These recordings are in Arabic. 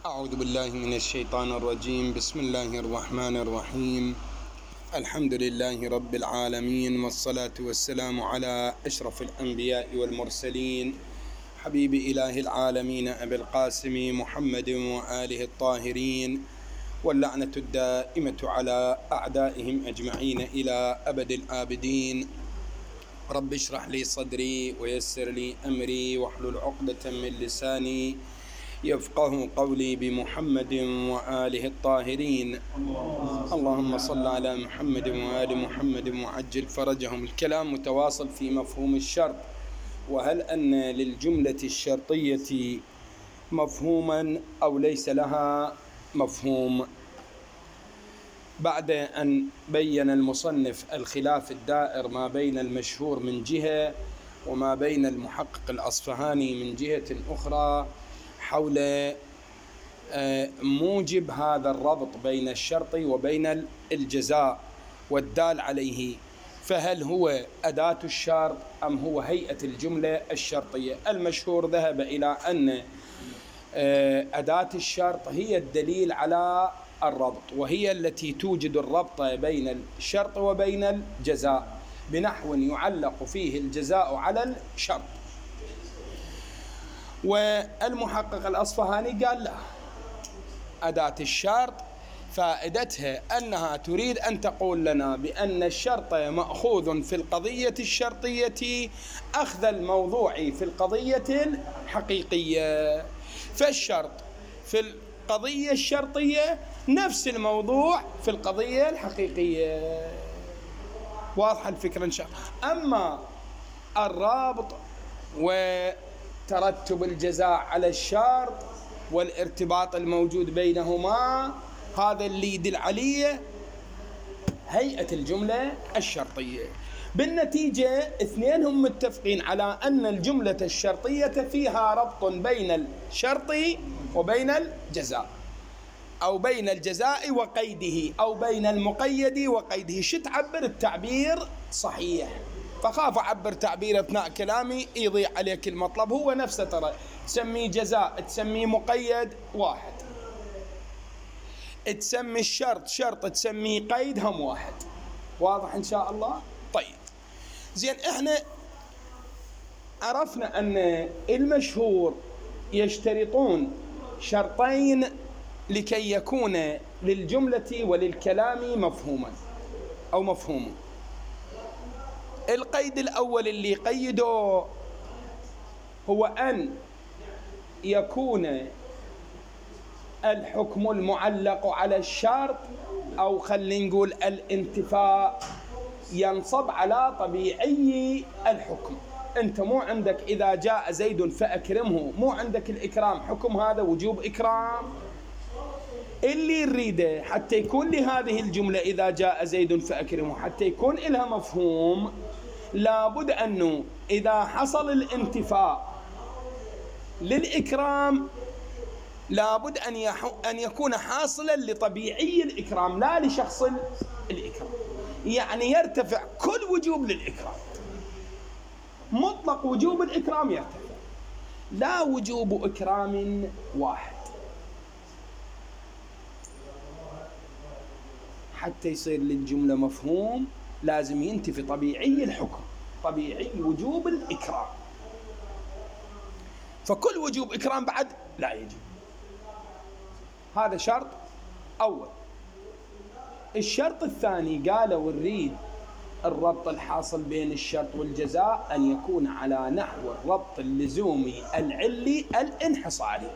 أعوذ بالله من الشيطان الرجيم. بسم الله الرحمن الرحيم. الحمد لله رب العالمين، والصلاة والسلام على أشرف الأنبياء والمرسلين، حبيب إله العالمين أبي القاسم محمد وآله الطاهرين، واللعنة الدائمة على أعدائهم أجمعين إلى أبد الآبدين. رب اشرح لي صدري ويسر لي أمري واحلل عقدة من لساني يفقه قولي بمحمد وآله الطاهرين. اللهم صل على محمد وآل محمد وعجل فرجهم. الكلام متواصل في مفهوم الشرط، وهل أن للجملة الشرطية مفهوما أو ليس لها مفهوم. بعد أن بين المصنف الخلاف الدائر ما بين المشهور من جهة وما بين المحقق الأصفهاني من جهة أخرى حول موجب هذا الربط بين الشرط وبين الجزاء والدال عليه، فهل هو أداة الشرط أم هو هيئة الجملة الشرطية؟ المشهور ذهب إلى أن أداة الشرط هي الدليل على الربط، وهي التي توجد الربط بين الشرط وبين الجزاء بنحو يعلق فيه الجزاء على الشرط. والمحقق الأصفهاني قال لا، أداة الشرط فائدتها أنها تريد أن تقول لنا بأن الشرط مأخوذ في القضية الشرطية أخذ الموضوع في القضية الحقيقية، فالشرط في القضية الشرطية نفس الموضوع في القضية الحقيقية. واضحة الفكرة إن شاء الله. أما الرابط وترتب الجزاء على الشرط والارتباط الموجود بينهما، هذا اللي يدل عليه هيئة الجملة الشرطية. بالنتيجة اثنينهم متفقين على أن الجملة الشرطية فيها ربط بين الشرط وبين الجزاء، أو بين الجزاء وقيده، أو بين المقيد وقيده. شو تعبر التعبير صحيح، فخاف أعبر تعبير أثناء كلامي يضيع عليك المطلب. هو نفسه، ترى تسميه جزاء تسميه مقيد واحد، تسمي الشرط شرط تسميه قيد هم واحد. واضح إن شاء الله؟ طيب زين، إحنا عرفنا أن المشهور يشترطون شرطين لكي يكون للجملة وللكلام مفهوما أو مفهوم. القيد الأول اللي قيده هو أن يكون الحكم المعلق على الشرط، أو خلينا نقول الانتفاء، ينصب على طبيعي الحكم. أنت مو عندك إذا جاء زيد فأكرمه، مو عندك الإكرام حكم، هذا وجوب إكرام. اللي نريده حتى يكون لهذه الجملة إذا جاء زيد فأكرمه، حتى يكون لها مفهوم، لابد أنه إذا حصل الانتفاء للإكرام لابد أن يكون حاصلا لطبيعي الإكرام لا لشخص الإكرام. يعني يرتفع كل وجوب للإكرام، مطلق وجوب الإكرام يرتفع، لا وجوب إكرام واحد. حتى يصير للجملة مفهوم لازم ينتفي طبيعي الحكم، طبيعي وجوب الإكرام، فكل وجوب إكرام بعد لا يجب. هذا شرط أول. الشرط الثاني قالوا نريد الربط الحاصل بين الشرط والجزاء أن يكون على نحو الربط اللزومي العلي الانحصاري.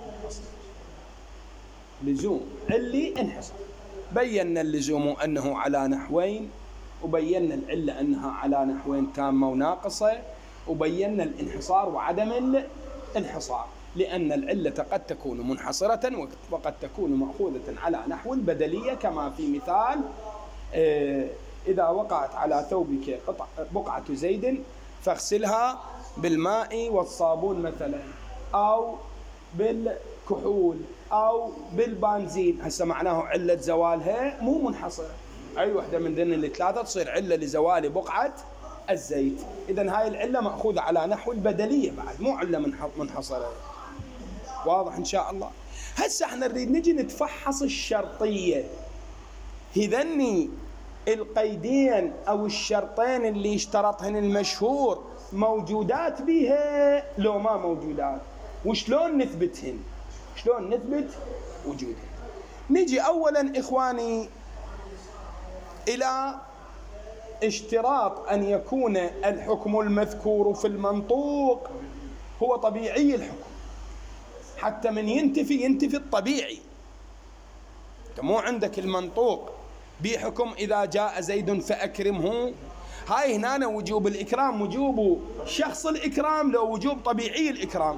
لزوم علي انحصار. بينا اللزوم أنه على نحوين، وبينا العلة أنها على نحوين تامة وناقصة، وبينا الانحصار وعدم الانحصار، لأن العلة قد تكون منحصرة وقد تكون مأخوذة على نحو البدلية، كما في مثال إذا وقعت على ثوبك بقعة زيد فاغسلها بالماء والصابون مثلا، أو بالكحول أو بالبنزين. هسه معناه علة زوالها مو منحصرة، أي وحدة من ذن الثلاثة تصير علة لزوال بقعة الزيت. إذن هاي العلة مأخوذة على نحو البدلية بعد، مو علة منحصرة. واضح إن شاء الله؟ هسه احنا نريد نجي نتفحص الشرطية، هذني القيدين أو الشرطين اللي اشترطهن المشهور موجودات بيها لو ما موجودات، وشلون نثبتهن؟ شلون نثبت وجودهن؟ نجي أولا إخواني إلى اشتراط أن يكون الحكم المذكور في المنطوق هو طبيعي الحكم، حتى من ينتفي الطبيعي. انت مو عندك المنطوق بحكم إذا جاء زيد فأكرمه، هاي هنا وجوب الإكرام وجوب شخص الإكرام لو وجوب طبيعي الإكرام،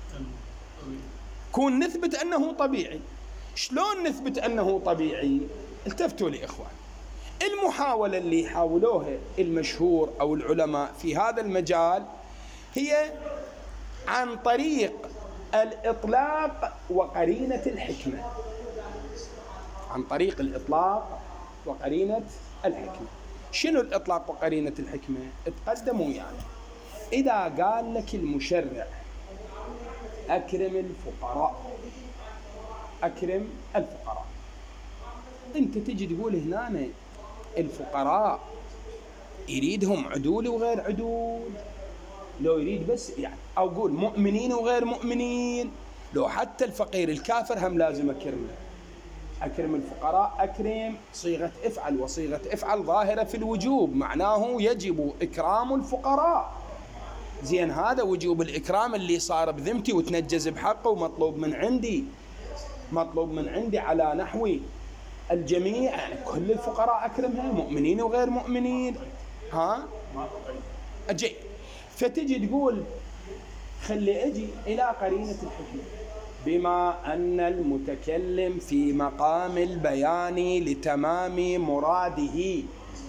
كون نثبت أنه طبيعي. شلون نثبت أنه طبيعي؟ التفتوا لي إخوان، المحاولة اللي يحاولوها المشهور أو العلماء في هذا المجال هي عن طريق الإطلاق وقرينة الحكمة، عن طريق الإطلاق وقرينة الحكمة. شنو الإطلاق وقرينة الحكمة؟ اتقدموا يعني إذا قال لك المشرع أكرم الفقراء، أكرم الفقراء، أنت تجي تقول هنا الفقراء يريدهم عدول وغير عدول، لو يريد بس يعني، أو قول مؤمنين وغير مؤمنين، لو حتى الفقير الكافر هم لازم أكرمه. أكرم الفقراء، أكرم صيغة افعل، وصيغة افعل ظاهرة في الوجوب، معناه يجب إكرام الفقراء. زين، هذا وجوب الإكرام اللي صار بذمتي وتنجز بحقه ومطلوب من عندي، مطلوب من عندي على نحو الجميع، يعني كل الفقراء أكرمها مؤمنين وغير مؤمنين. ها أجي فتجي تقول خلي أجي إلى قرينة الحكمة، بما أن المتكلم في مقام البيان لتمام مراده،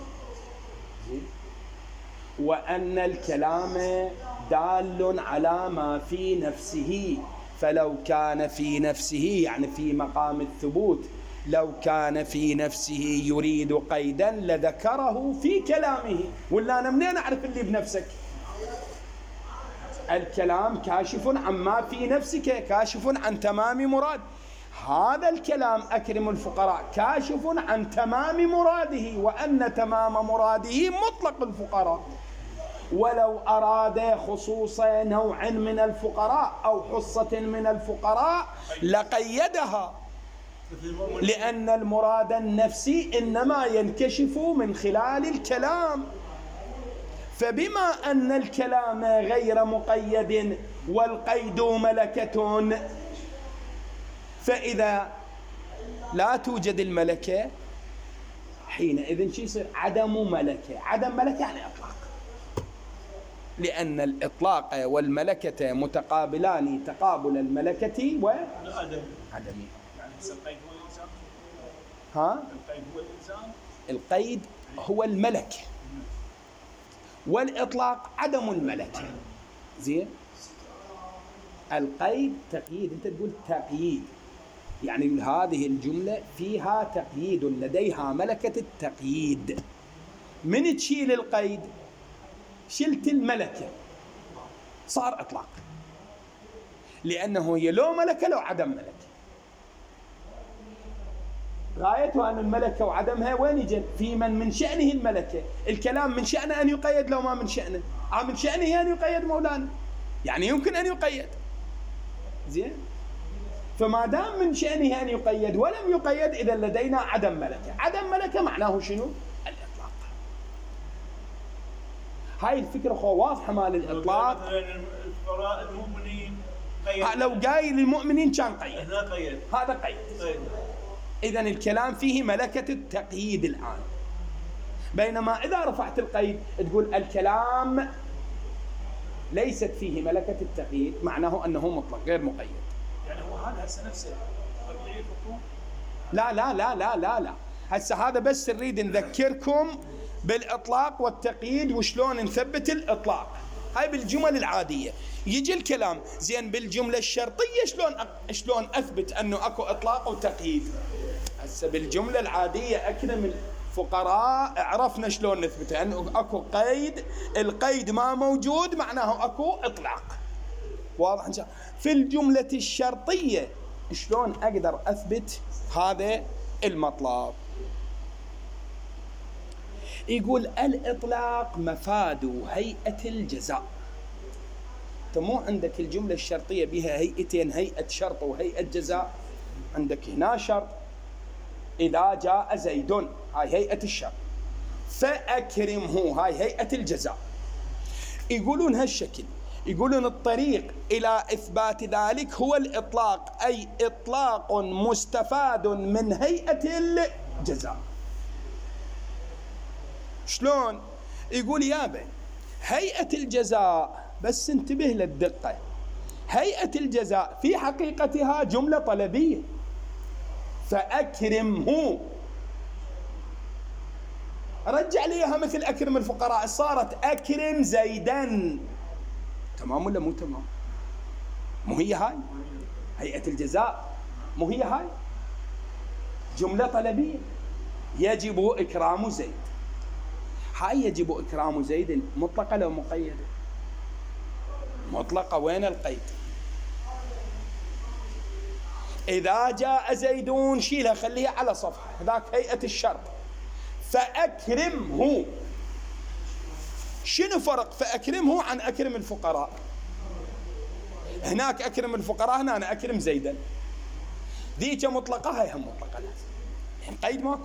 وأن الكلام دال على ما في نفسه، فلو كان في نفسه يعني في مقام الثبوت، لو كان في نفسه يريد قيدا لذكره في كلامه. ولا أنا منين أعرف اللي بنفسك؟ الكلام كاشف عما في نفسك، كاشف عن تمام مراد. هذا الكلام أكرم الفقراء كاشف عن تمام مراده، وأن تمام مراده مطلق الفقراء. ولو أراد خصوص نوع من الفقراء أو حصة من الفقراء لقيدها، لأن المراد النفسي إنما ينكشف من خلال الكلام. فبما أن الكلام غير مقيد والقيد ملكة، فإذا لا توجد الملكة حينئذ شو يصير؟ عدم ملكة. عدم ملكة يعني إطلاق، لأن الإطلاق والملكة متقابلان تقابل الملكة وعدمها. يعني القيد هو الإلزام؟ ها؟ القيد هو الإلزام؟ القيد هو الملكة والإطلاق عدم الملكة. زين، القيد تقييد، أنت تقول تقييد يعني هذه الجملة فيها تقييد، لديها ملكة التقييد. من تشيل القيد شلت الملكة، صار إطلاق، لأنه هي لو ملكة لو عدم ملكة. غايتها أن الملكة وعدمها وين يجي؟ في من شأنه الملكة. الكلام من شأنه أن يقيد لو ما من شأنه، من شأنه أن يقيد مولانا، يعني يمكن أن يقيد. زين، فما دام من شأنه أن يقيد ولم يقيد، إذا لدينا عدم ملكة. عدم ملكة معناه شنو؟ الإطلاق. هاي الفكرة واضحة مال الإطلاق. الفقراء المؤمنين لو قايل المؤمنين كان قيد، هذا قيد. إذن الكلام فيه ملكة التقييد الآن. بينما إذا رفعت القيد تقول الكلام ليست فيه ملكة التقييد، معناه أنه مطلق غير مقيد. يعني هو هذا هسه نفسه طبيعي الحكم؟ لا لا لا لا لا لا، هسه هذا بس نريد نذكركم بالإطلاق والتقييد وشلون نثبت الإطلاق. هاي بالجمل العادية. يجي الكلام زين بالجملة الشرطية شلون أثبت أنه أكو إطلاق وتقييد. هسه بالجملة العادية أكرم الفقراء عرفنا شلون نثبتها، أنه أكو قيد، القيد ما موجود معناه أكو إطلاق. واضح إن شاء الله. في الجملة الشرطية شلون أقدر أثبت هذا المطلب؟ يقول الإطلاق مفاد هيئة الجزاء. أنت مو عندك الجملة الشرطية بها هيئتين، هيئة شرط وهيئة جزاء؟ عندك هنا شرط إذا جاء زيد، هاي هيئة الشرط، فأكرمه هاي هيئة الجزاء. يقولون هالشكل، يقولون الطريق إلى إثبات ذلك هو الإطلاق، أي إطلاق مستفاد من هيئة الجزاء. شلون؟ يقول يابا هيئة الجزاء، بس انتبه للدقة، هيئة الجزاء في حقيقتها جملة طلبية، فأكرمه رجع لي اياها مثل أكرم الفقراء، صارت أكرم زيدا. تمام ولا مو تمام؟ مو هي هاي هيئة الجزاء؟ مو هي هاي جملة طلبية، يجب إكرام زيد. هاي يجب إكرام زيد مطلقة لو مقيدة؟ مطلقة. وين القيد؟ إذا جاء زيدون شيلها خليها على صفحة، هذاك هيئة الشرط. فأكرمه، شنو فرق فأكرمه عن أكرم الفقراء؟ هناك أكرم الفقراء، هنا أنا أكرم زيدا. ذيك مطلقة، هاي هم مطلقة، لازم قيد ماكو.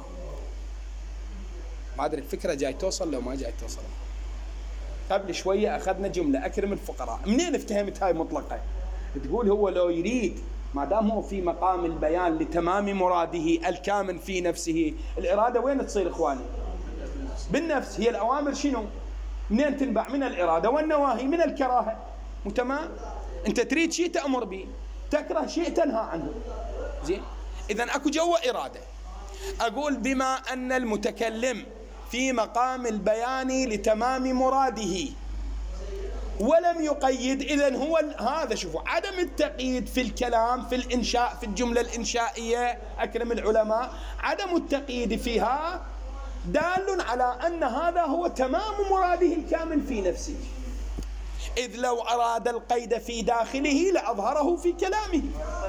ما أدري الفكرة جاي توصل لو ما جاي توصل. قبل شوية أخذنا جملة أكرم الفقراء، منين افتهمت هاي مطلقة؟ تقول هو لو يريد ما دام هو في مقام البيان لتمام مراده الكامن في نفسه. الإرادة وين تصير إخواني؟ بالنفس. هي الأوامر شنو؟ منين تنبع؟ من الإرادة، والنواهي من الكراهة. تمام؟ أنت تريد شيء تأمر به، تكره شيء تنهى عنه. زين؟ إذن أكو جوا إرادة. أقول بما أن المتكلم في مقام البيان لتمام مراده ولم يقيد، إذن هو هذا. شوفوا عدم التقييد في الكلام، في الإنشاء، في الجملة الإنشائية أكرم العلماء، عدم التقييد فيها دال على أن هذا هو تمام مراده الكامل في نفسه، إذ لو أراد القيد في داخله لأظهره في كلامه.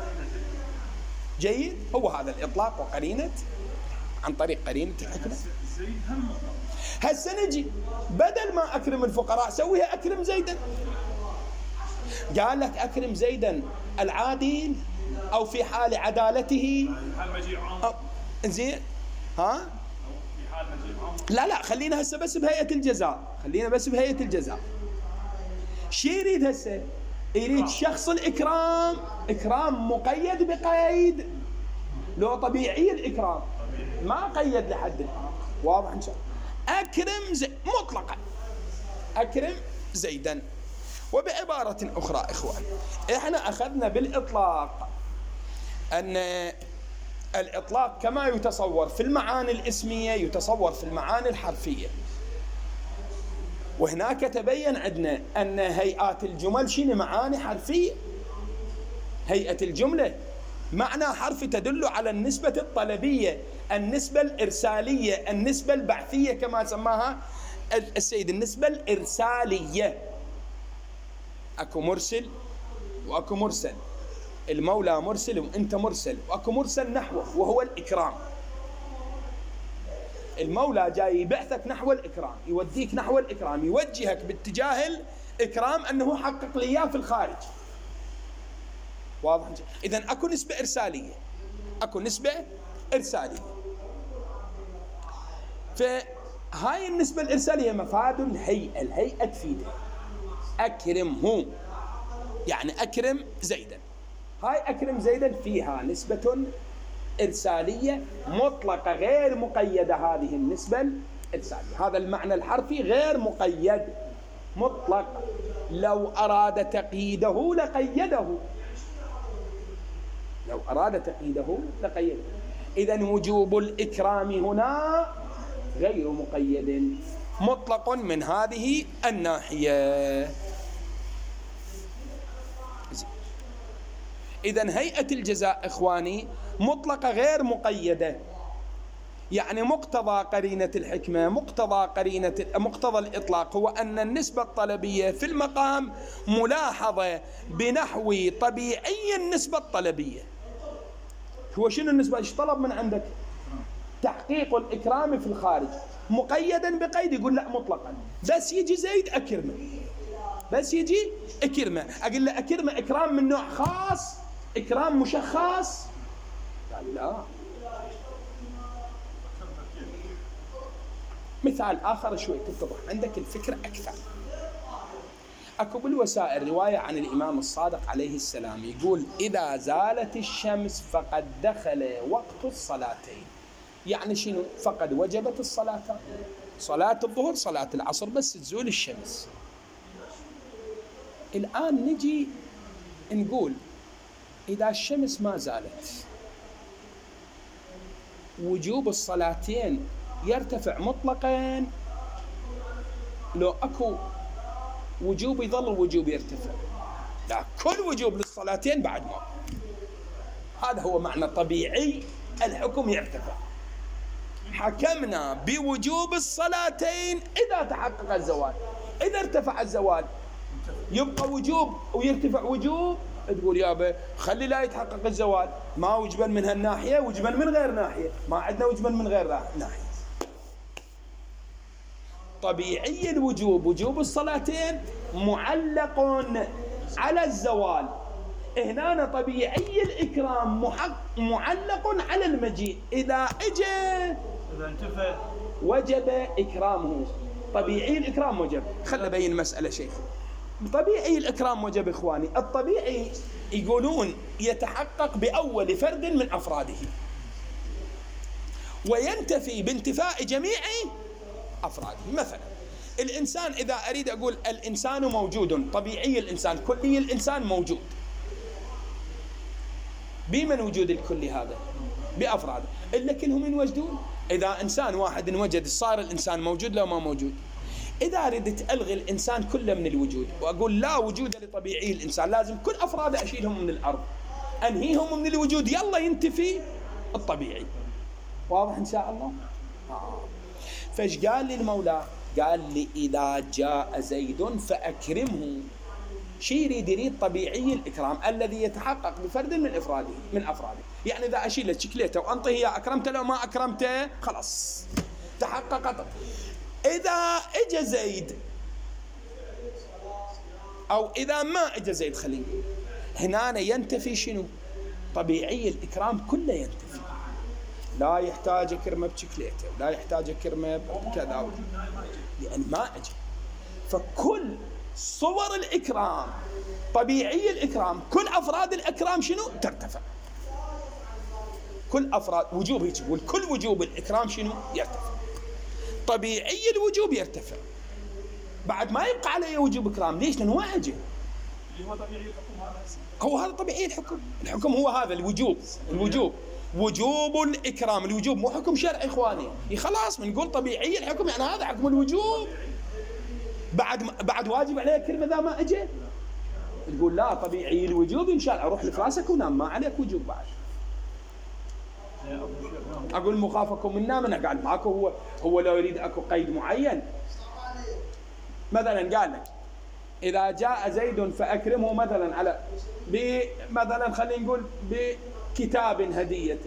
جيد؟ هو هذا الإطلاق وقرينة، عن طريق قرينة الحكمة. هسه نجي بدل ما أكرم الفقراء سويها أكرم زيدا. قال لك أكرم زيدا العادل أو في حال عدالته، زين ها؟ لا خلينا هسه بس بهيئة الجزاء، خلينا بس بهيئة الجزاء. شي يريد هسه؟ يريد شخص الإكرام، إكرام مقيد بقيد، لو طبيعي الإكرام ما قيد لحد الآن. واضح إن شاء الله؟ أكرم مطلقا، أكرم زيدا. وبعبارة أخرى إخوان، إحنا أخذنا بالإطلاق أن الإطلاق كما يتصور في المعاني الاسمية يتصور في المعاني الحرفية. وهناك تبين عندنا أن هيئات الجمل شنو؟ معاني حرفية. هيئة الجملة معنى حرفي تدل على النسبة الطلبية، النسبة الإرسالية، النسبة البعثية كما سماها السيد، النسبة الإرسالية. أكو مرسل وأكو مرسل، المولى مرسل وأنت مرسل، وأكو مرسل نحوه وهو الإكرام. المولى جاي يبعثك نحو الإكرام، يوديك نحو الإكرام، يوجهك باتجاه الإكرام أنه حقق لي إياه في الخارج. واضح؟ إذن أكو نسبة إرسالية، أكو نسبة إرسالية. فهاي النسبة الإرسالية مفاد الهيئة، الهيئة تفيدها. أكرمه يعني أكرم زيدا، هاي أكرم زيدا فيها نسبة إرسالية مطلقة غير مقيدة. هذه النسبة الإرسالية، هذا المعنى الحرفي غير مقيد، مطلق. لو أراد تقييده لقيده، لو أراد تقييده لقيده. إذن وجوب الإكرام هنا غير مقيد، مطلق من هذه الناحية. إذن هيئة الجزاء إخواني مطلقة غير مقيدة، يعني مقتضى قرينة الحكمة، مقتضى الإطلاق هو أن النسبة الطلبية في المقام ملاحظة بنحو طبيعي النسبة الطلبية. هو شنو النسبة؟ ايش طلب من عندك؟ تحقيق الإكرام في الخارج مقيدا بقيد، يقول لا مطلقا، بس يجي زيد أكرمه، بس يجي أكرمه، أقول له أكرمه إكرام من نوع خاص، إكرام مشخص، قال لا. مثال آخر شوي تتضح عندك الفكرة أكثر. أكو بالوسائل رواية عن الإمام الصادق عليه السلام يقول إذا زالت الشمس فقد دخل وقت الصلاتين. يعني شنو؟ فقد وجبت الصلاتان، صلاة الظهر صلاة العصر، بس تزول الشمس. الآن نجي نقول إذا الشمس ما زالت وجوب الصلاتين يرتفع مطلقا، لو أكو وجوب يظل الوجوب يرتفع، لا كل وجوب للصلاتين بعد ما. هذا هو معنى طبيعي الحكم يرتفع. حكمنا بوجوب الصلاتين إذا تحقق الزوال، إذا ارتفع الزوال يبقى وجوب ويرتفع وجوب، تقول يابا خلي لا يتحقق الزوال، ما وجبا من هالناحية وجبا من غير ناحية، ما عندنا وجبا من غير ناحية. طبيعي الوجوب وجوب الصلاتين معلق على الزوال، هنا طبيعي الإكرام معلق على المجيء، إذا اجى إذا انتفى وجب إكرامه. طبيعي الإكرام وجب. خل أبين مسألة شيخ. طبيعي الإكرام وجب إخواني. الطبيعي يقولون يتحقق بأول فرد من أفراده وينتفي بانتفاء جميع أفراده. مثلا الإنسان، إذا أريد أقول الإنسان موجود، طبيعي الإنسان كلي الإنسان موجود، بمن وجود الكل هذا؟ بأفراده، إلا كلهم ينوجدون. إذا إنسان واحد انوجد صار الإنسان موجود لو ما موجود. إذا أردت ألغي الإنسان كله من الوجود وأقول لا وجود لطبيعي الإنسان، لازم كل أفراده أشيلهم من الأرض، أنهيهم من الوجود، يلا ينتفي الطبيعي. واضح إن شاء الله؟ فايش قال لي المولى؟ قال لي إذا جاء زيد فأكرمه. شي يريد طبيعي الإكرام الذي يتحقق بفرد من أفراده. يعني إذا أشيل الشكليته وأنطيه إياه أكرمته، لو ما أكرمته خلاص تحققت. إذا إجا زيد أو إذا ما إجا زيد، خلينا هنا ينتفي شنو؟ طبيعي الإكرام كله ينتفي، لا يحتاج أكرمه بشكليته، لا يحتاج أكرمه بكذا، لأن ما أجا. فكل صور الإكرام طبيعي الإكرام، كل أفراد الإكرام شنو؟ ترتفع. كل أفراد وجوب هيك يقول، كل وجوب الإكرام شنو؟ يرتفع. طبيعي الوجوب يرتفع، بعد ما يبقى عليه وجوب إكرام. ليش؟ لأنه ما أجا. اللي هو طبيعي الحكم هذا. هو هذا طبيعي الحكم. الحكم هو هذا الوجوب. وجوب الإكرام، الوجوب مو حكم شرعي إخواني. خلاص بنقول طبيعي الحكم، يعني هذا حكم الوجوب. بعد واجب عليه كلمة إذا ما أجا. تقول لا طبيعي الوجوب إن شاء الله أروح لفراسك ونام، ما عليك وجوب بعد. أقول مخافكم من نام، أنا قاعد معاكم. هو لو يريد أكو قيد معين، مثلا قال لك إذا جاء زيد فأكرمه مثلا على مثلا خلينا نقول بكتاب هدية،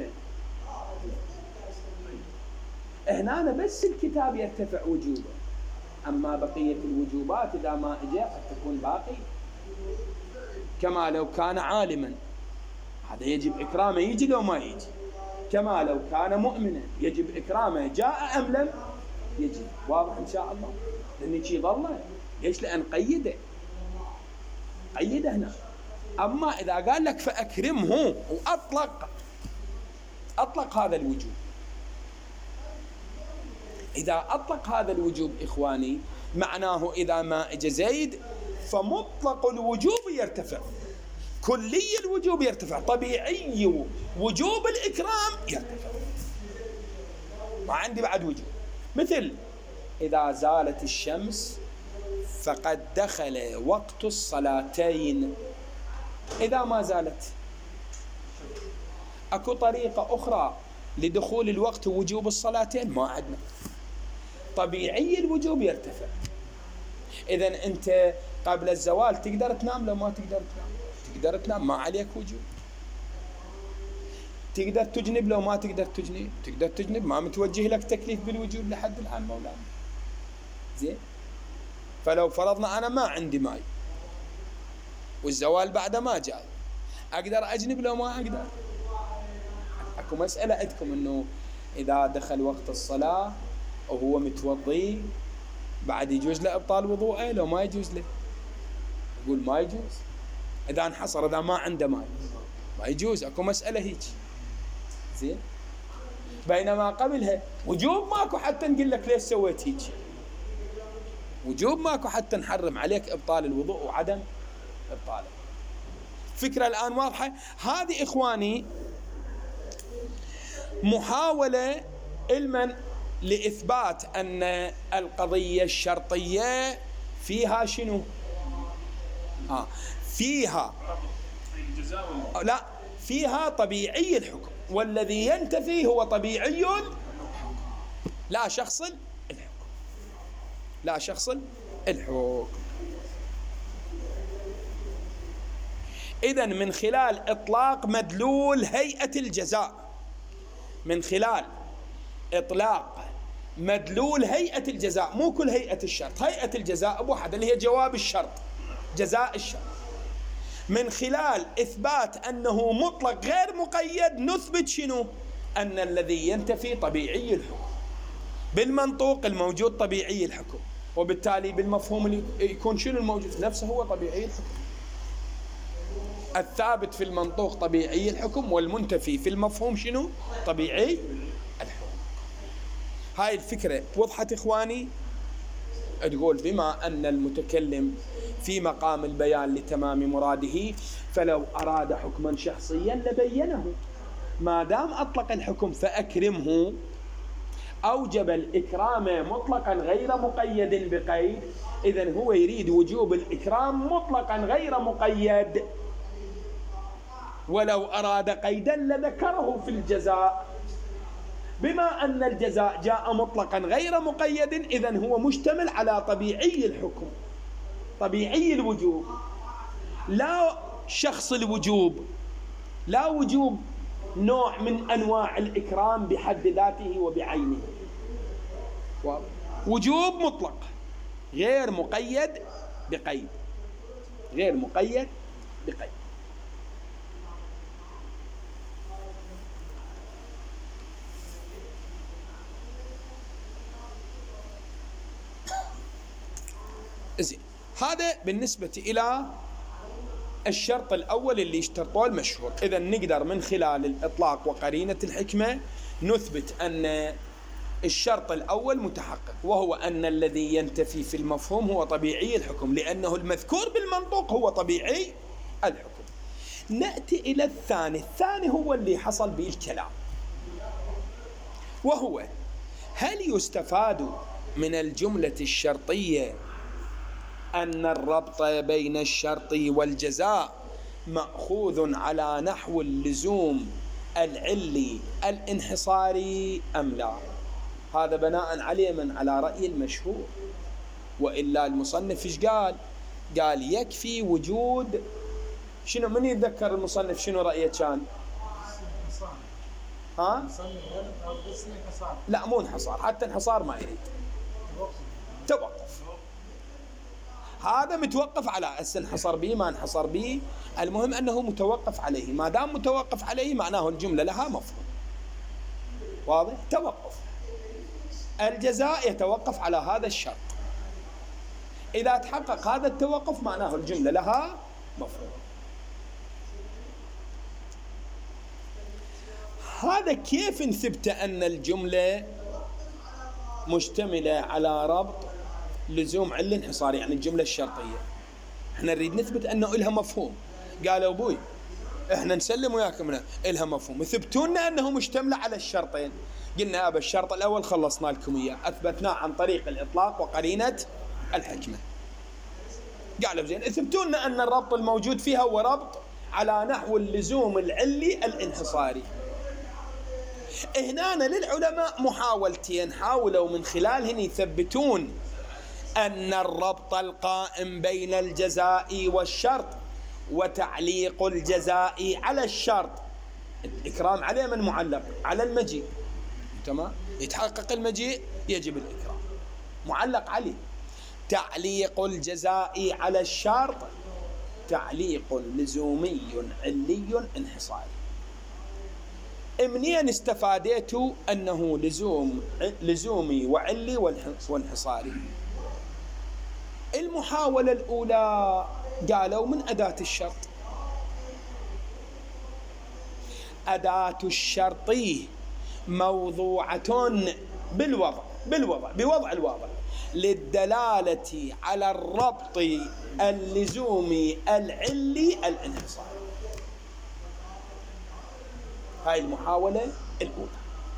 هنا بس الكتاب يرتفع وجوبه، أما بقية الوجوبات إذا ما إجا قد تكون باقي. كما لو كان عالما، هذا يجب إكرامه يجي لو ما يجي. كما لو كان مؤمنا يجب إكرامه جاء أم لم يجي. واضح إن شاء الله؟ لأن شيء ضله. ليش؟ لأن قيده هنا. أما إذا قال لك فأكرمه وأطلق هذا الوجوب، إذا أطلق هذا الوجوب إخواني معناه إذا ما إجا زيد فمطلق الوجوب يرتفع، كلي الوجوب يرتفع، طبيعي وجوب الإكرام يرتفع، ما عندي بعد وجوب. مثل إذا زالت الشمس فقد دخل وقت الصلاتين. إذا ما زالت أكو طريقة أخرى لدخول الوقت ووجوب الصلاتين؟ ما عندنا. طبيعي الوجوب يرتفع. إذن أنت قبل الزوال تقدر تنام، لو ما تقدر تنام ما عليك وجوب. تقدر تجنب لو ما تقدر تجنب؟ تقدر تجنب، ما متوجه لك تكليف بالوجوب لحد الآن مولانا. زين، فلو فرضنا أنا ما عندي ماي والزوال بعده ما جاء، أقدر أجنب لو ما أقدر؟ أكو مسألة عندكم إنه إذا دخل وقت الصلاة وهو متوضي بعد يجوز له إبطال وضوءه لو ما يجوز له؟ يقول ما يجوز. إذا انحصر، إذا ما عنده ماء ما يجوز. أكو مسألة هيك. زين، بينما قبلها وجوب ماكو حتى نقول لك ليش سويت هيك، وجوب ماكو حتى نحرم عليك إبطال الوضوء وعدم إبطاله. فكرة الآن واضحة. هذه إخواني محاولة علما لإثبات أن القضية الشرطية فيها شنو؟ فيها لا، فيها طبيعي الحكم، والذي ينتفي هو طبيعي لا شخص الحكم، لا شخص الحكم. إذن من خلال إطلاق مدلول هيئة الجزاء، من خلال إطلاق مدلول هيئة الجزاء، مو كل هيئة الشرط، هيئة الجزاء بوحدة اللي هي جواب الشرط، جزاء الشرط، من خلال إثبات أنه مطلق غير مقيد نثبت شنو؟ أن الذي ينتفي طبيعي الحكم، بالمنطوق الموجود طبيعي الحكم، وبالتالي بالمفهوم اللي يكون شنو الموجود نفسه هو طبيعي الحكم. الثابت في المنطوق طبيعي الحكم، والمنتفي في المفهوم شنو؟ طبيعي الحكم. هاي الفكرة وضحت إخواني؟ تقول بما أن المتكلم في مقام البيان لتمام مراده، فلو أراد حكما شخصيا لبينه، ما دام أطلق الحكم فأكرمه، أوجب الإكرام مطلقا غير مقيد بقيد، إذن هو يريد وجوب الإكرام مطلقا غير مقيد. ولو أراد قيدا لذكره في الجزاء. بما أن الجزاء جاء مطلقا غير مقيد، إذن هو مشتمل على طبيعي الحكم، طبيعي الوجوب، لا شخص الوجوب، لا وجوب نوع من أنواع الإكرام بحد ذاته وبعينه. وجوب مطلق غير مقيد بقيد، غير مقيد بقيد. زين، هذا بالنسبة إلى الشرط الأول اللي يشترطوه المشهور. إذا نقدر من خلال الإطلاق وقرينة الحكمة نثبت أن الشرط الأول متحقق، وهو أن الذي ينتفي في المفهوم هو طبيعي الحكم، لأنه المذكور بالمنطوق هو طبيعي الحكم. نأتي إلى الثاني. الثاني هو اللي حصل به الكلام، وهو هل يستفاد من الجملة الشرطية أن الربط بين الشرط والجزاء مأخوذ على نحو اللزوم العلي الانحصاري أم لا؟ هذا بناء عليه من على رأي المشهور. وإلا المصنف إيش قال؟ قال يكفي وجود شنو؟ من يتذكر المصنف شنو رأيه كان؟ ها؟ لا مو انحصار، حتى انحصار ما يريد، توقف. هذا متوقف على انحصر به ما انحصر به، المهم أنه متوقف عليه. ما دام متوقف عليه معناه الجملة لها مفهوم واضح. توقف الجزاء يتوقف على هذا الشرط، إذا تحقق هذا التوقف معناه الجملة لها مفهوم. هذا كيف نثبت أن الجملة مشتملة على ربط لزوم علة انحصار، يعني الجملة الشرطية احنا نريد نثبت أنه إلها مفهوم. قالوا أبوي احنا نسلم وياكم إلها مفهوم، ثبتونا أنه مشتملة على الشرطين. قلنا أبا الشرط الأول خلصنا لكم إياه، أثبتناه عن طريق الإطلاق وقرينة الحكمة. قالوا زين ثبتونا أن الربط الموجود فيها هو ربط على نحو اللزوم العلي الانحصاري. هنا للعلماء محاولتين، حاولوا من خلالهن يثبتون أن الربط القائم بين الجزاء والشرط وتعليق الجزاء على الشرط الإكرام عليه من معلق على المجيء، تمام؟ يتحقق المجيء يجب الإكرام، معلق عليه. تعليق الجزاء على الشرط تعليق لزومي علي انحصاري. منين استفاديتوا أنه لزومي وعلي وانحصاري؟ المحاولة الأولى قالوا من أداة الشرط. أداة الشرط موضوعة بوضع الواضع للدلالة على الربط اللزومي العلي الانحصاري. هاي المحاولة الأولى.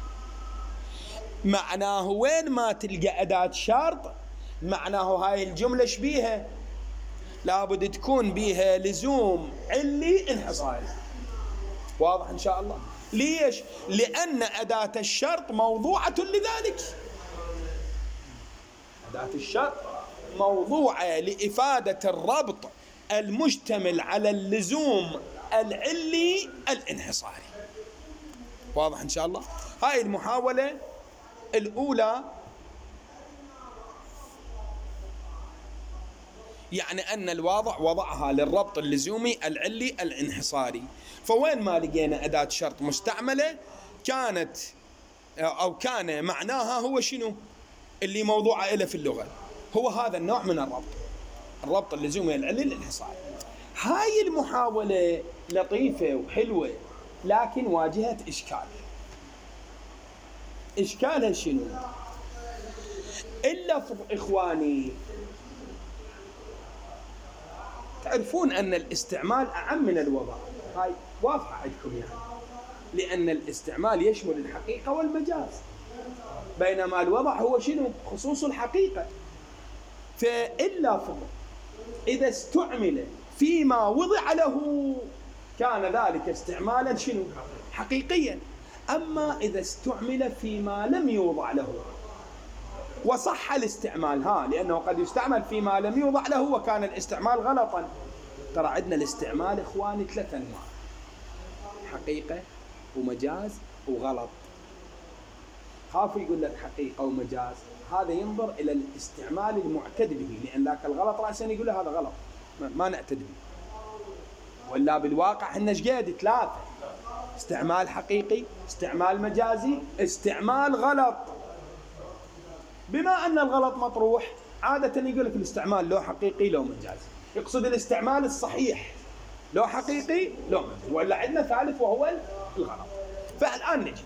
معناه وين ما تلقى أداة شرط معناه هاي الجملة شبيها لابد تكون بيها لزوم علي انحصاري. واضح إن شاء الله؟ ليش؟ لأن أداة الشرط موضوعة لذلك. أداة الشرط موضوعة لإفادة الربط المشتمل على اللزوم العلي الانحصاري. واضح إن شاء الله؟ هاي المحاولة الأولى، يعني أن الواضع وضعها للربط اللزومي العلي الانحصاري. فوين ما لقينا أداة شرط مستعملة كانت أو كان معناها هو شنو اللي موضوعه إله في اللغة، هو هذا النوع من الربط اللزومي العلي الانحصاري. هاي المحاولة لطيفة وحلوة لكن واجهت إشكال. إشكالها شنو؟ اللفظ إخواني تعرفون أن الاستعمال أعم من الوضع، هاي واضحة عندكم يعني، لأن الاستعمال يشمل الحقيقة والمجاز، بينما الوضع هو شنو؟ خصوص الحقيقة. فاللفظ إذا استعمل فيما وضع له كان ذلك استعمالا شنو؟ حقيقيا. أما إذا استعمل فيما لم يوضع له وصح الاستعمال، لأنه قد يستعمل فيما لم يوضع له وكان الاستعمال غلطا. ترى عندنا الاستعمال إخواني 3 أنواع: حقيقة ومجاز وغلط. خافوا يقول لك حقيقة ومجاز، هذا ينظر إلى الاستعمال المعتد به، لأن ذاك الغلط رأسا يقول له هذا غلط ما نعتد به. ولا بالواقع احنا ايش قاعد 3: استعمال حقيقي، استعمال مجازي، استعمال غلط. بما أن الغلط مطروح عادة يقول لك الاستعمال لو حقيقي لو مجازي، يقصد الاستعمال الصحيح لو حقيقي لو مجازي، ولا عندنا ثالث وهو الغلط. فالآن نجي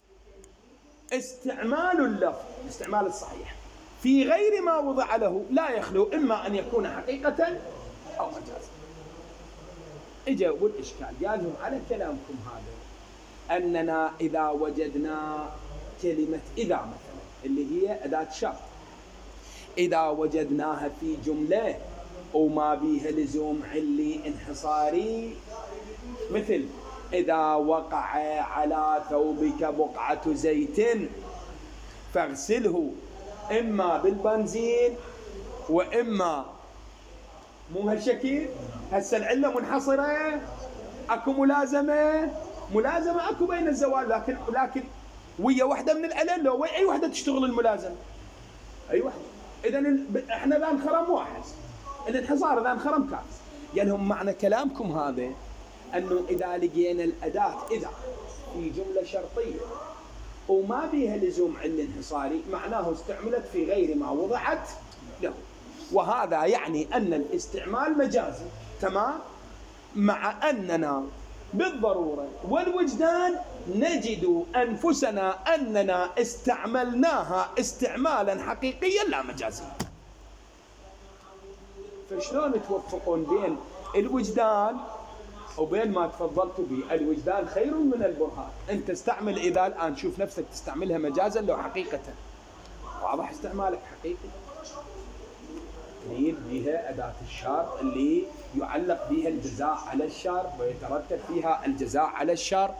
استعمال اللفظ الاستعمال الصحيح في غير ما وضع له لا يخلو إما أن يكون حقيقة أو مجازا. إجابوا الإشكال، قال لهم على كلامكم هذا أننا إذا وجدنا كلمة إذا مثلا اللي هي أداة شرط، إذا وجدناها في جملة وما بيها لزوم علي انحصاري، مثل إذا وقع على ثوبك بقعة زيت فاغسله إما بالبنزين وإما مو هالشكل. هسه العلة منحصرة، أكو ملازمة أكو بين الزوال، لكن ويا واحدة من العلل لو أي واحدة تشتغل الملازمة، أي واحدة. إذن إحنا ذا انخرم واحد، الانحصار ذا انخرم كاس. يعني هم معنى كلامكم هذا أنه إذا لقينا الأداة إذا في جملة شرطية وما بيها لزوم علي انحصاري معناه استعملت في غير ما وضعت له، وهذا يعني أن الاستعمال مجازي، تمام؟ مع أننا بالضرورة والوجدان نجد أنفسنا أننا استعملناها استعمالا حقيقيا لا مجازيا. فشلون توفقون بين الوجدان وبين ما تفضلتوا به؟ الوجدان خير من البرهان. أنت تستعمل إذا الآن شوف نفسك تستعملها مجازا لو حقيقة. واضح استعمالك حقيقي، بها أداة الشرط اللي يعلق بها الجزاء على الشرط ويترتب فيها الجزاء على الشرط.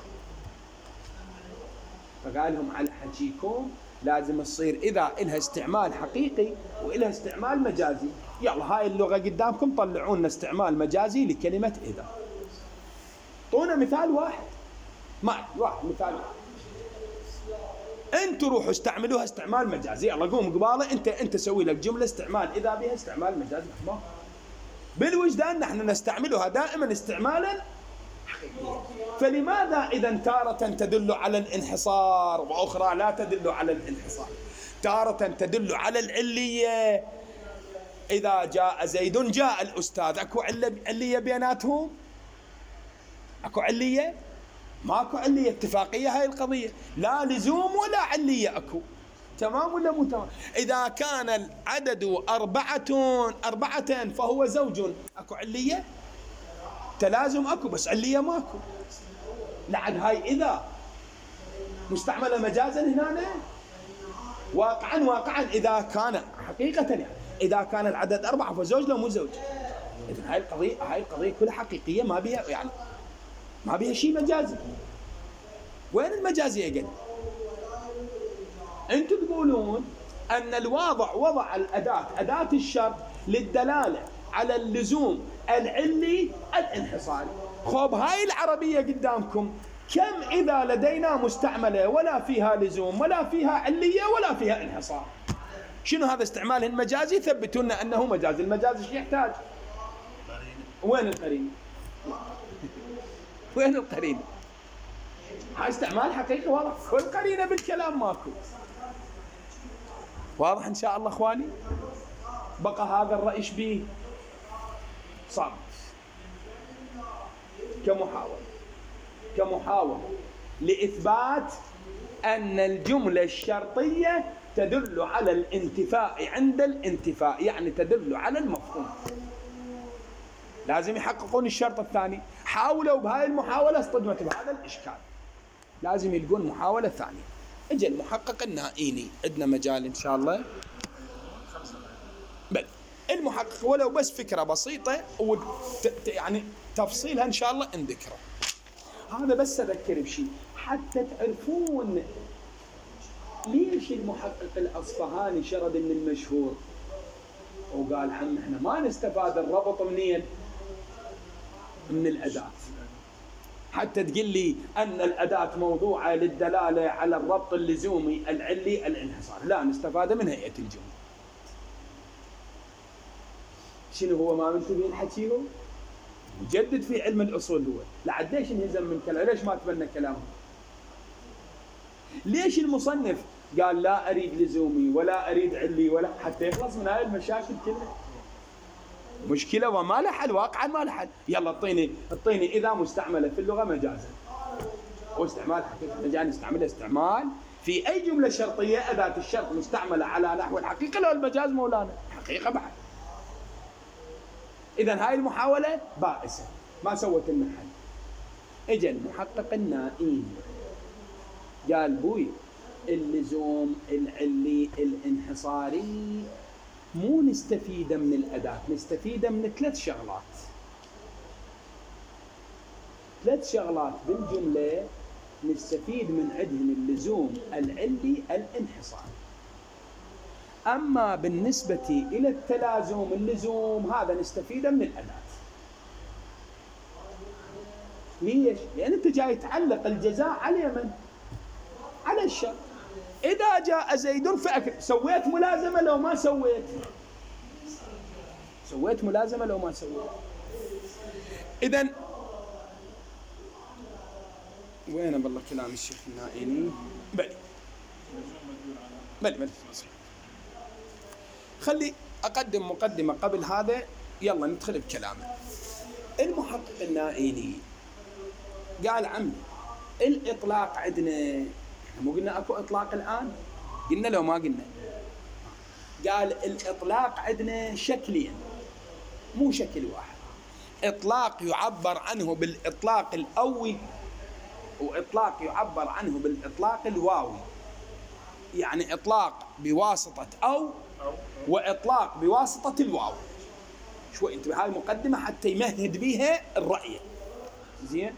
فقال لهم على حكيكم لازم تصير إذا إلها استعمال حقيقي وإلها استعمال مجازي. يلا هاي اللغة قدامكم، طلعوا لنا استعمال مجازي لكلمة إذا. طونا مثال واحد ما واحد مثال، انتوا روحوا استعملوها استعمال مجازي، يلا قوم قباله انت سوي لك جمله استعمال اذا بها استعمال مجازي محمود. بالوجدان نحن نستعملها دائما استعمالا حقيقيا. فلماذا اذا تارة تدل على الانحصار واخرى لا تدل على الانحصار؟ تارة تدل على العلية، اذا جاء زيد جاء الاستاذ، اكو علية بيناتهم؟ اكو علية؟ ماكو علية، اتفاقية هاي القضية، لا لزوم ولا علية اكو. تمام ولا مو تمام؟ إذا كان العدد أربعة فهو زوج، أكو علية؟ تلازم أكو بس علية ماكو. لعد هاي إذا مستعملة مجازا هنا واقعا إذا كان حقيقة يعني إذا كان العدد 4 فزوج لو مو زوج. إذن هاي القضية كلها حقيقية، ما بيها يعني ما بيها شيء مجازي. وين المجازي يا قلبي؟ أنتم تقولون أن الواضع وضع أداة الشرط للدلالة على اللزوم العلي الانحصاري. خب هاي العربية قدامكم كم إذا لدينا مستعملة ولا فيها لزوم ولا فيها علية ولا فيها انحصار؟ شنو هذا استعماله المجازي؟ ثبتوا لنا أنه مجازي. المجاز ايش يحتاج؟ وين القرينة؟ وين القرينة؟ هاي استعمال حقيقي واضح، كل قرينة بالكلام ماكو. واضح إن شاء الله أخواني؟ بقى هذا الرأي به صعب كمحاولة لإثبات أن الجملة الشرطية تدل على الانتفاء عند الانتفاء، يعني تدل على المفهوم. لازم يحققون الشرط الثاني. حاولوا بهاي المحاولة اصطدمت بهذا الإشكال، لازم يلقون محاولة ثانية. اجى المحقق النائيني، عندنا مجال إن شاء الله. بل المحقق ولو بس فكرة بسيطة يعني تفصيلها إن شاء الله نذكره. هذا بس أذكر بشيء حتى تعرفون ليش المحقق الأصفهاني شرد من المشهور وقال احنا ما نستفاد الربط منين؟ من الأداة. حتى تقول لي أن الأداة موضوعة للدلالة على الربط اللزومي العلي الانحصار، لا، نستفاد من هيئة الجملة. شنو هو ما منتبه الحكي له؟ مجدد في علم الأصول هو. لعد ليش انهزم من كلامه؟ ليش ما تبنى كلامه؟ ليش المصنف قال لا أريد لزومي ولا أريد علي ولا حتى يخلص من هاي المشاكل كلها؟ مشكلة وما لها حل، واقعا ما لها حل. يلا اعطيني إذا مستعملة في اللغة مجازا واستعمال حقيقة مجاز نستعملها استعمال في أي جملة شرطية أداة الشرط مستعملة على نحو الحقيقة لو المجاز مولانا حقيقة بعد. إذن هاي المحاولة بائسة ما سوت لنا حل. اجى المحقق النائين قال بوي اللزوم العلي الانحصاري مو نستفيد من الأداة، نستفيد من 3 شغلات. 3 شغلات بالجملة نستفيد من عندهم اللزوم العلي الانحصاري. أما بالنسبة إلى التلازم اللزوم هذا نستفيد من الأداة. ليش؟ لأن أنت جاي تعلق الجزاء على من؟ على الشرط. إذا جاء زيد فأكل، سويت ملازمة لو ما سويت؟ سويت ملازمة لو ما سويت. إذن وين بالله كلام الشيخ النائيني؟ بلي خلي أقدم مقدمة قبل هذا، يلا ندخل بكلامه. المحقق النائيني قال عمي الإطلاق عندنا، مو قلنا أكو إطلاق الآن؟ قلنا لو ما قلنا؟ قال الإطلاق عندنا شكلين مو شكل واحد. إطلاق يعبر عنه بالإطلاق الأوي، وإطلاق يعبر عنه بالإطلاق الواوي. يعني إطلاق بواسطة أو وإطلاق بواسطة الواو. شوي انتبه، هاي مقدمة حتى يمهد بيها الرأي. زين،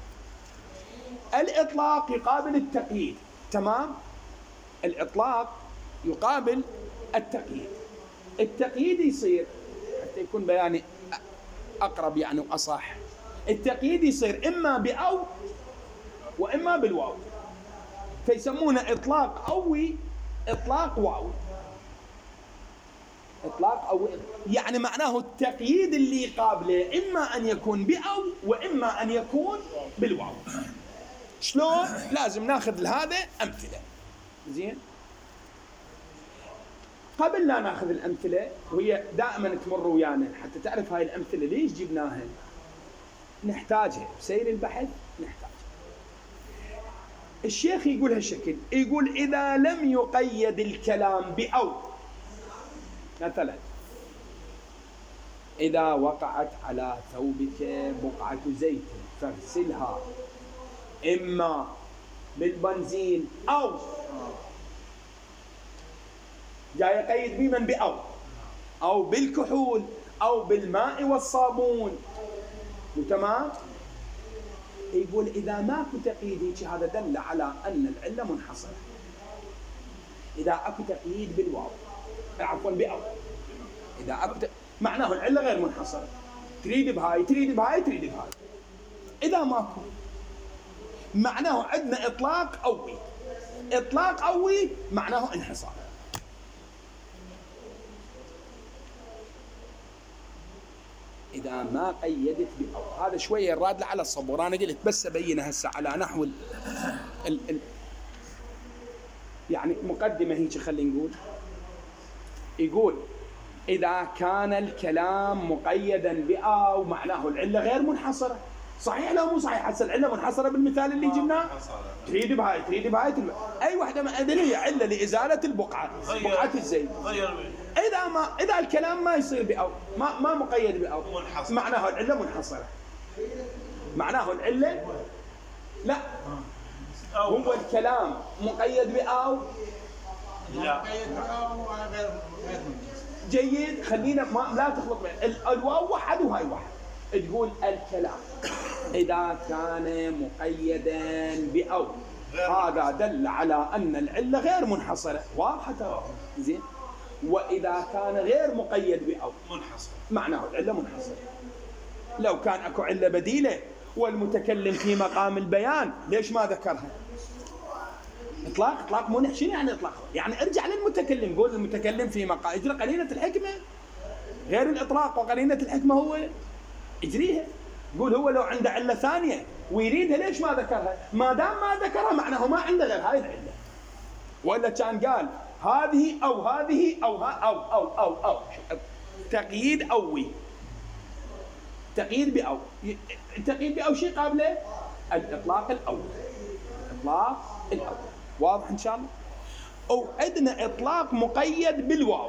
الإطلاق يقابل التقييد، تمام؟ الإطلاق يقابل التقييد. التقييد يصير حتى يكون بياني أقرب يعني وأصح. التقييد يصير إما بأو وإما بالواو، فيسمونه إطلاق قوي، إطلاق واوي. إطلاق أو يعني معناه التقييد اللي قابله إما أن يكون بأو وإما أن يكون بالواو. شلون؟ لازم ناخذ لهذا أمثلة. زين، قبل لا ناخذ الأمثلة، وهي دائما تمر ويانا حتى تعرف هاي الأمثلة ليش جبناها، نحتاجها بسير البحث، نحتاجها. الشيخ يقول هالشكل، يقول إذا لم يقيد الكلام بأو، مثلا إذا وقعت على ثوبك بقعة زيت فاغسلها إما بالبنزين جاي يقيد بمن بأو، أو بالكحول أو بالماء والصابون، تمام؟ يقول إذا ماكو تقييد هيك هذا دل على أن العلة منحصرة. إذا أكو تقييد بالواو، عفوا بأو، إذا أكو معناه العلة غير منحصرة، تريد بهاي تريد بهاي تريد بهاي. إذا ماكو معناه عندنا إطلاق قوي، إطلاق قوي معناه انحصار. إذا ما قيدت بأو، هذا شوية الراد على الصبور، أنا قلت بس أبينها هسه على نحو يعني مقدمة هيك. خلينا نقول، يقول إذا كان الكلام مقيدا بأو معناه العلة غير منحصرة. صحيح لو مو صحيح؟ هسه العلة منحصرة بالمثال اللي جبناه، تريد بهاي تريد بهاي تريد بهاي. أي واحدة ما أدري علة لإزالة البقعة، بقعة الزيت. إذا الكلام ما يصير بأو، ما مقيد بأو، معناه العلة منحصرة. معناه العلة لا، هو الكلام مقيد بأو لا جيد. خلينا لا تخلط بين الواو واحد وهاي واحد. تقول الكلام إذا كان مقيدا بأو هذا دل على أن العلة غير منحصرة، واضحة. زين، وإذا كان غير مقيد بأو منحصر معناه العلة منحصرة. لو كان أكو علة بديلة والمتكلم في مقام البيان ليش ما ذكرها؟ إطلاق مو شنو يعني إطلاق؟ يعني ارجع للمتكلم، قول المتكلم في مقام، اجري قرينة الحكمة غير الإطلاق، وقرينة الحكمة هو اجريها. قول هو لو عنده علة ثانية ويريدها ليش ما ذكرها؟ ما دام ما ذكرها معناه ما عنده غير هاي العلة. ولا كان قال هذه أو هذه أو تقييد أوي، تقييد بأو. التقييد بأو شيء قابله الإطلاق الأول، الإطلاق الأول. واضح إن شاء الله؟ أو عندنا إطلاق مقيد بالواو،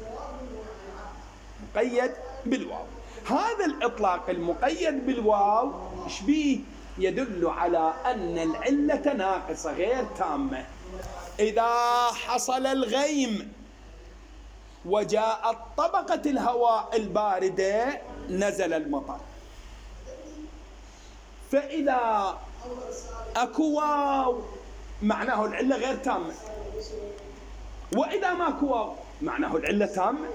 مقيد بالواو. هذا الإطلاق المقيد بالواو إيش بيه؟ يدل على أن العلة ناقصة غير تامة. إذا حصل الغيم وجاءت طبقة الهواء الباردة نزل المطر. فإذا أكو واو معناه العلة غير تامة، وإذا ما أكو واو معناه العلة تامة.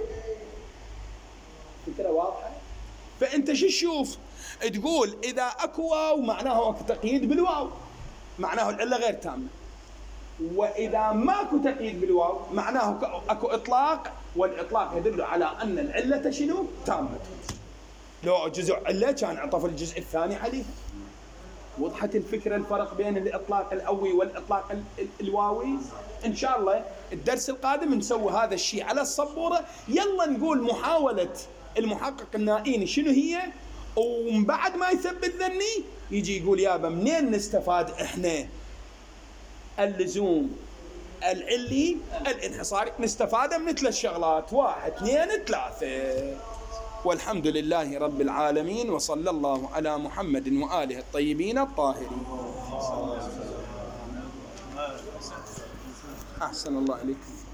فكرة واضحة؟ فأنت شو تشوف؟ تقول إذا أكو واو معناه تقييد بالواو، معناه العلة غير تامة. وإذا ماكو تقييد بالواو معناه أكو إطلاق، والإطلاق يدل على أن العلة شنو؟ تامة. لو جزء علة كان عطف الجزء الثاني عليه. وضحت الفكرة الفرق بين الإطلاق الأوي والإطلاق الواوي؟ إن شاء الله الدرس القادم نسوي هذا الشيء على السبورة. يلا نقول محاولة المحقق النائيني شنو هي، ومن بعد ما يثبت ذني يجي يقول يابا منين نستفاد إحنا اللزوم العلي الانحصاري؟ نستفاد من 3 شغلات، 1 2 3. والحمد لله رب العالمين، وصلى الله على محمد وآله الطيبين الطاهرين. أحسن الله عليكم.